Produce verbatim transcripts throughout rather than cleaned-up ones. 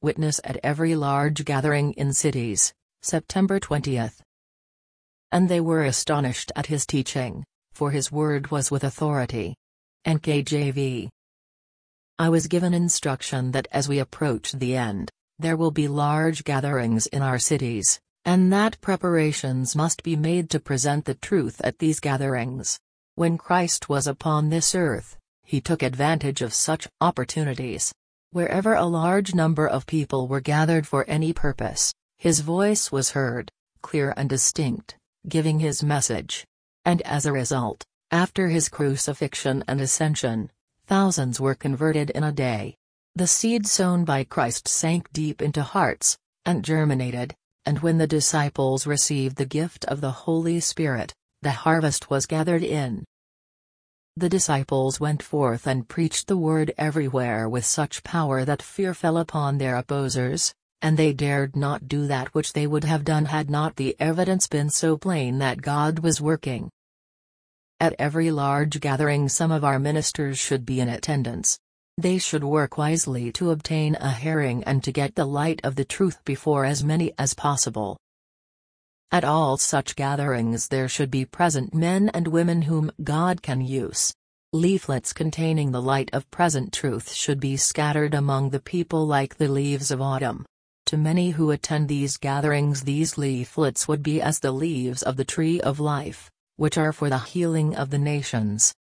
witness at every large gathering in cities, September twentieth. And they were astonished at his teaching, for his word was with authority. N K J V. I was given instruction that as we approach the end, there will be large gatherings in our cities, and that preparations must be made to present the truth at these gatherings. When Christ was upon this earth, he took advantage of such opportunities. Wherever a large number of people were gathered for any purpose, his voice was heard, clear and distinct, giving his message. And as a result, after his crucifixion and ascension, thousands were converted in a day. The seed sown by Christ sank deep into hearts, and germinated, and when the disciples received the gift of the Holy Spirit, the harvest was gathered in. The disciples went forth and preached the word everywhere with such power that fear fell upon their opposers, and they dared not do that which they would have done had not the evidence been so plain that God was working. At every large gathering some of our ministers should be in attendance. They should work wisely to obtain a hearing and to get the light of the truth before as many as possible. At all such gatherings there should be present men and women whom God can use. Leaflets containing the light of present truth should be scattered among the people like the leaves of autumn. To many who attend these gatherings these leaflets would be as the leaves of the tree of life, which are for the healing of the nations.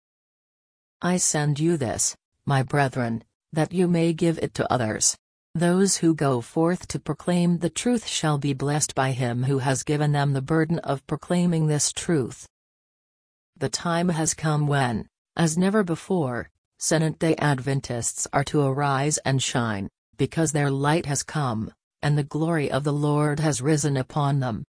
I send you this, my brethren, that you may give it to others. Those who go forth to proclaim the truth shall be blessed by him who has given them the burden of proclaiming this truth. The time has come when, as never before, Seventh-day Adventists are to arise and shine, because their light has come, and the glory of the Lord has risen upon them.